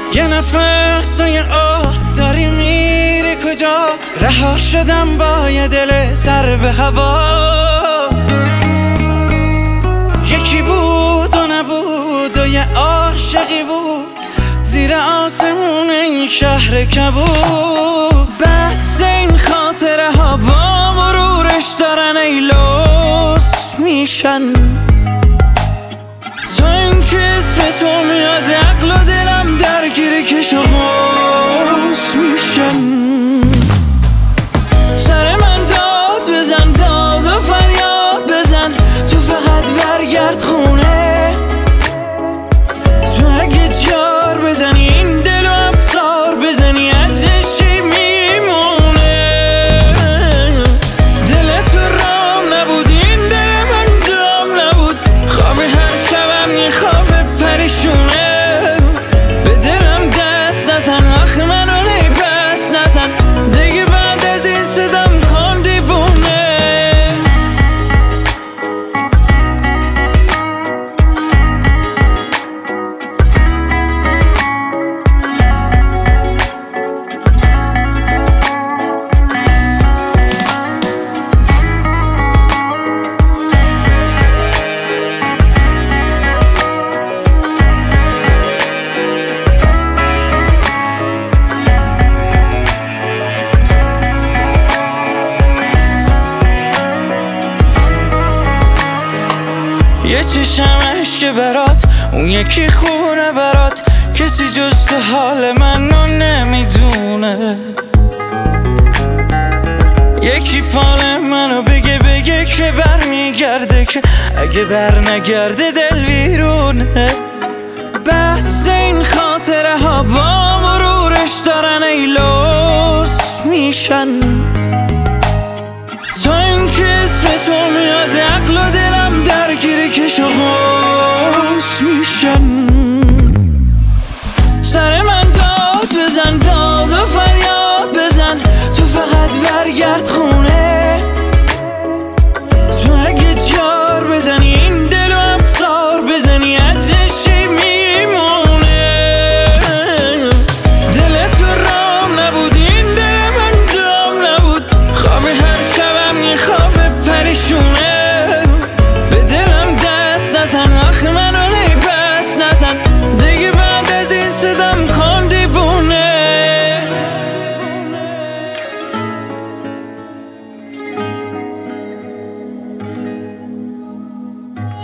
یه نفس و یه آه داری میری کجا؟ رها شدم با یه دل سر به هوا. یکی بود و نبود و یه عاشقی بود زیر آسمون این شهر کبود. بس این خاطره ها با مرورش دارن ای لوس میشن. تا این که اسم تو میاد عقل و دلم درگیر کش و قوس میشن. سر من داد بزن، داد و فریاد بزن، تو فقط برگرد خونه. تو اگه جار بزنی این دل و افزار بزنی ازش چی میمونه؟ دل تو رام نبود، این دل من دام نبود. خواب هر شبم یه خواب پریشونه. به دلم دست نزن، آخ منو پس نزن دیگه. بعد از این صدام کن دیوونه. یه چشم عشق برات، اون یکی خونه برات. کسی جز حال منو نمیدونه. یکی فال منو بگه که بر میگرده، که اگه بر نگرده دل ویرونه. بس این خاطره ها با مرورش دارن ای لوس میشن. تا این که اسم تو میاد عقل و دلم درگیر کش و قوس میشن. سر من داد بزن، داد و فریاد بزن، تو فقط برگرد خونه. تو اگه جار بزنی این دل و افزار بزنی ازش چی میمونه؟ دل تو رام نبود، این دل من دام نبود. خواب هر شبم یه خواب پریشونه. به دلم دست نزن، آخ منو پس نزن دیگه. بعد از این صدام کن دیوونه.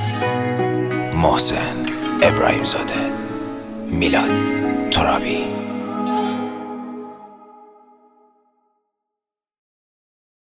محسن ابراهیم زاده، میلاد ترابی.